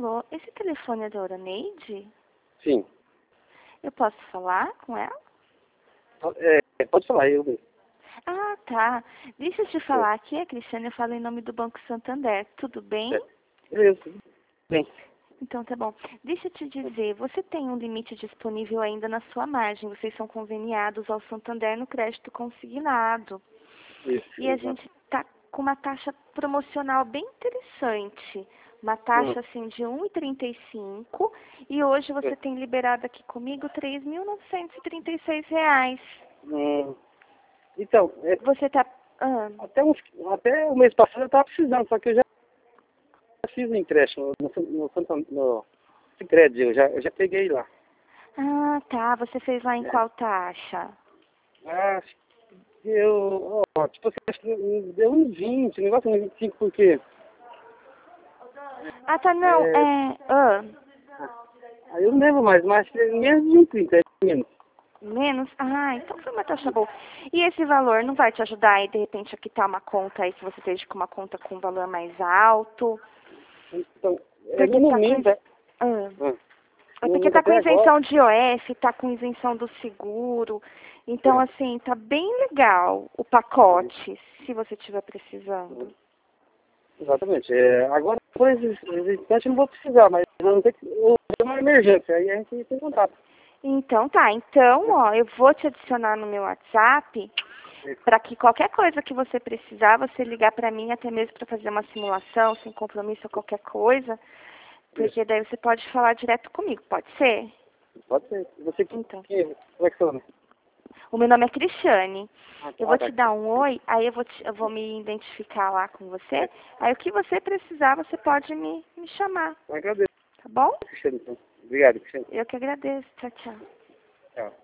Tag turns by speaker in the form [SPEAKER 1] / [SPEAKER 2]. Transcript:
[SPEAKER 1] Alô, esse telefone é da Euroneide?
[SPEAKER 2] Sim.
[SPEAKER 1] Eu posso falar com ela?
[SPEAKER 2] Pode falar, eu mesmo.
[SPEAKER 1] Ah, tá. Deixa eu te falar aqui, a Cristiane, eu falo em nome do Banco Santander. Tudo bem?
[SPEAKER 2] Beleza. Bem.
[SPEAKER 1] Então tá bom. Deixa eu te dizer, você tem um limite disponível ainda na sua margem. Vocês são conveniados ao Santander no crédito consignado.
[SPEAKER 2] Isso.
[SPEAKER 1] E a gente tá com uma taxa promocional bem interessante. Uma taxa assim de 1,35 e hoje você tem liberado aqui comigo R$ 3.936.
[SPEAKER 2] Então,
[SPEAKER 1] Você tá...
[SPEAKER 2] até o mês passado eu estava precisando, só que eu já fiz um empréstimo no Sicredi, eu já peguei lá.
[SPEAKER 1] Ah, tá. Você fez lá em qual taxa?
[SPEAKER 2] Acho que tipo assim, acho que deu uns 20, negócio uns 25, porque...
[SPEAKER 1] Ah, tá, não.
[SPEAKER 2] Aí eu não lembro mais, mas acho que é menos de 30, é menos.
[SPEAKER 1] Menos? Ah, então foi uma taxa boa. E esse valor não vai te ajudar aí, de repente, a quitar uma conta aí que você esteja com uma conta com um valor mais alto?
[SPEAKER 2] Então,
[SPEAKER 1] Porque
[SPEAKER 2] no
[SPEAKER 1] tá
[SPEAKER 2] momento...
[SPEAKER 1] porque tá com isenção de IOF, tá com isenção do seguro. Então, assim, tá bem legal o pacote, se você estiver precisando.
[SPEAKER 2] Exatamente. Agora, por esse instante, eu não vou precisar, mas eu não tenho uma emergência, aí a gente tem contato.
[SPEAKER 1] Então, tá. Então, ó, eu vou te adicionar no meu WhatsApp para que qualquer coisa que você precisar, você ligar para mim, até mesmo para fazer uma simulação, sem compromisso ou qualquer coisa, porque daí você pode falar direto comigo, pode ser?
[SPEAKER 2] Pode ser. Você
[SPEAKER 1] Então.
[SPEAKER 2] como é que chama?
[SPEAKER 1] O meu nome é Cristiane. Eu vou te dar um oi, aí eu vou me identificar lá com você. Aí o que você precisar, você pode me chamar.
[SPEAKER 2] Eu agradeço,
[SPEAKER 1] Tá bom?
[SPEAKER 2] Cristiano. Obrigado, Cristiano.
[SPEAKER 1] Eu que agradeço. Tchau, tchau.
[SPEAKER 2] Tchau.